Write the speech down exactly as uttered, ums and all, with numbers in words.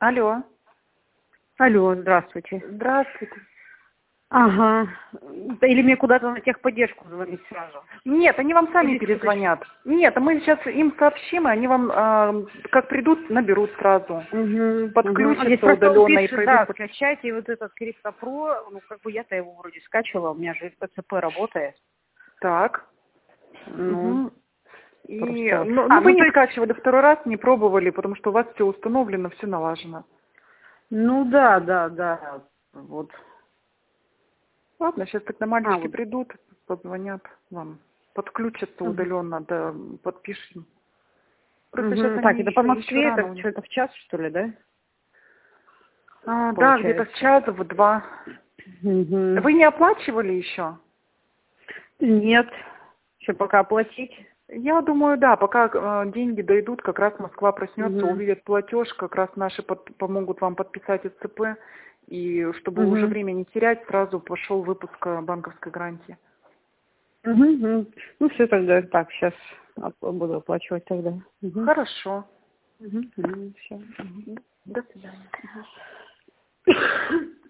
Алло. Алло, здравствуйте. Здравствуйте. Ага. Да или мне куда-то на техподдержку звонить сразу? Нет, они вам сами Или перезвонят. Нет, а мы сейчас им сообщим, и они вам, э, как придут, наберут сразу. Угу, Подключатся Здесь просто он удаленно и пишет, да, пройдут. скачайте вот этот Криптопро. Ну, как бы я-то его вроде скачивала, у меня же пэ цэ пэ работает. Так. Ну, Угу. И, просто... ну, ну, А, вы ну, то не есть... скачивали второй раз, не пробовали, потому что у вас все установлено, все налажено. Ну, да, да, да. Вот. Ладно, сейчас тогда А, мальчики вот. придут, позвонят вам, подключатся Угу. удаленно, да, подпишем. Просто сейчас Угу. Так, они это по еще, еще Москве, рано у это них. что-то в час, что ли, да? А, да, где-то в Получается. час, в два. Угу. Вы не оплачивали еще? Нет. Еще пока оплатить. Я думаю, да, пока э, деньги дойдут, как раз Москва проснется, Угу. увидят платеж, как раз наши под- помогут вам подписать эс цэ пэ, и чтобы уже Угу. время не терять, сразу пошел выпуск э, банковской гарантии. Угу, угу. Ну, все тогда так, сейчас буду оплачивать тогда. Угу. Хорошо. Угу. Угу. Все. До свидания. Угу.